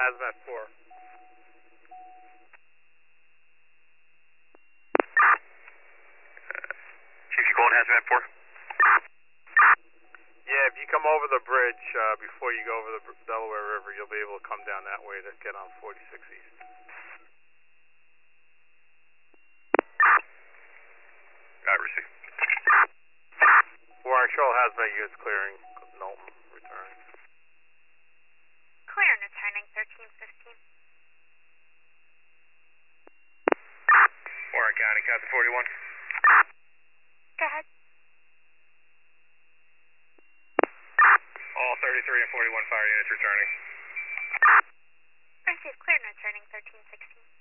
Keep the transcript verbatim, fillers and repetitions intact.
Hazmat four. Chief, you calling Hazmat four? Yeah, if you come over the bridge uh, before you go over the Delaware River, you'll be able to come down that way to get on forty-six East. Got received. Four actual hazmat units clearing. Knowlton returning. Clear and returning thirteen fifteen. Warren County, Captain forty-one. Go ahead. All thirty-three and forty-one fire units returning. Received clear and returning thirteen sixteen.